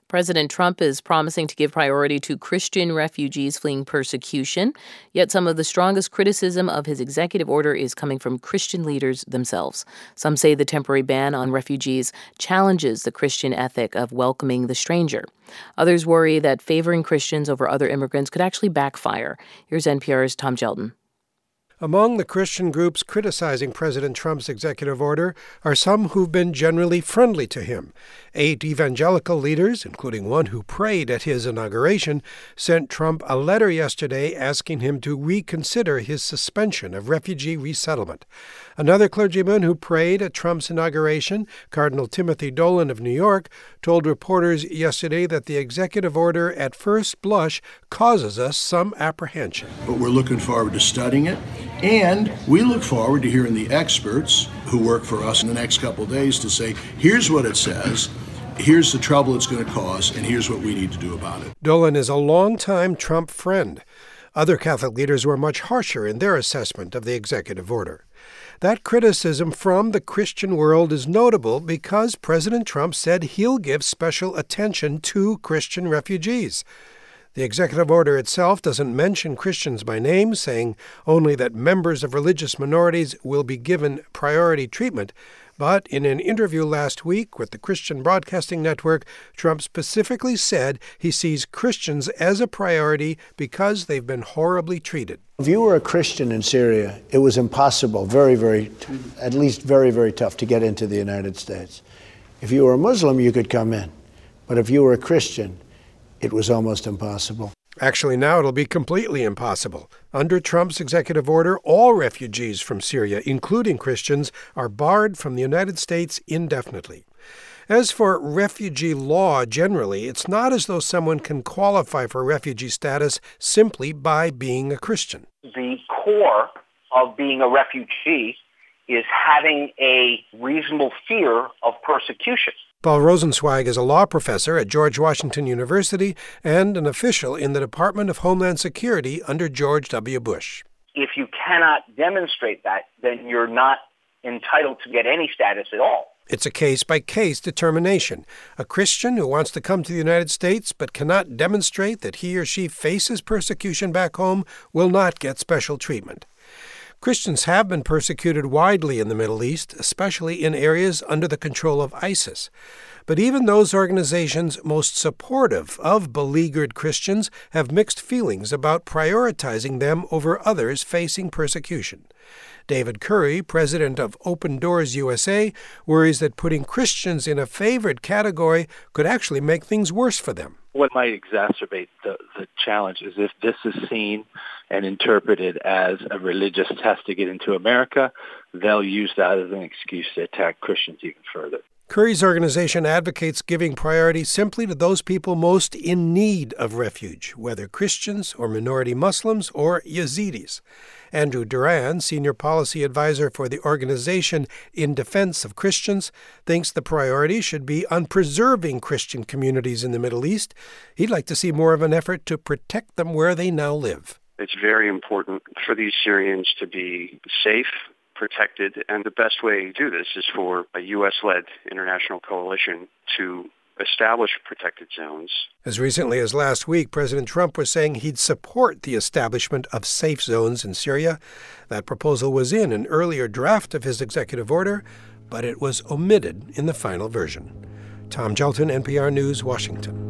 President Trump is promising to give priority to Christian refugees fleeing persecution, yet some of the strongest criticism of his executive order is coming from Christian leaders themselves. Some say the temporary ban on refugees challenges the Christian ethic of welcoming the stranger. Others worry that favoring Christians over other immigrants could actually backfire. Here's NPR's Tom Gelton. Among the Christian groups criticizing President Trump's executive order are some who've been generally friendly to him. 8 evangelical leaders, including one who prayed at his inauguration, sent Trump a letter yesterday asking him to reconsider his suspension of refugee resettlement. Another clergyman who prayed at Trump's inauguration, Cardinal Timothy Dolan of New York, told reporters yesterday that the executive order at first blush causes us some apprehension. But we're looking forward to studying it. And we look forward to hearing the experts who work for us in the next couple of days to say, here's what it says, here's the trouble it's going to cause, and here's what we need to do about it. Dolan is a longtime Trump friend. Other Catholic leaders were much harsher in their assessment of the executive order. That criticism from the Christian world is notable because President Trump said he'll give special attention to Christian refugees. The executive order itself doesn't mention Christians by name, saying only that members of religious minorities will be given priority treatment. But in an interview last week with the Christian Broadcasting Network, Trump specifically said he sees Christians as a priority because they've been horribly treated. If you were a Christian in Syria, it was impossible, at least very tough to get into the United States. If you were a Muslim, you could come in. But if you were a Christian, it was almost impossible. Actually, now it'll be completely impossible. Under Trump's executive order, all refugees from Syria, including Christians, are barred from the United States indefinitely. As for refugee law generally, it's not as though someone can qualify for refugee status simply by being a Christian. The core of being a refugee is having a reasonable fear of persecution. Paul Rosenzweig is a law professor at George Washington University and an official in the Department of Homeland Security under George W. Bush. If you cannot demonstrate that, then you're not entitled to get any status at all. It's a case-by-case determination. A Christian who wants to come to the United States but cannot demonstrate that he or she faces persecution back home will not get special treatment. Christians have been persecuted widely in the Middle East, especially in areas under the control of ISIS. But even those organizations most supportive of beleaguered Christians have mixed feelings about prioritizing them over others facing persecution. David Curry, president of Open Doors USA, worries that putting Christians in a favored category could actually make things worse for them. What might exacerbate the challenge is if this is seen and interpreted as a religious test to get into America, they'll use that as an excuse to attack Christians even further. Curry's organization advocates giving priority simply to those people most in need of refuge, whether Christians or minority Muslims or Yazidis. Andrew Duran, senior policy advisor for the organization In Defense of Christians, thinks the priority should be on preserving Christian communities in the Middle East. He'd like to see more of an effort to protect them where they now live. It's very important for these Syrians to be safe, protected, and the best way to do this is for a U.S.-led international coalition to establish protected zones. As recently as last week, President Trump was saying he'd support the establishment of safe zones in Syria. That proposal was in an earlier draft of his executive order, but it was omitted in the final version. Tom Gelton, NPR News, Washington.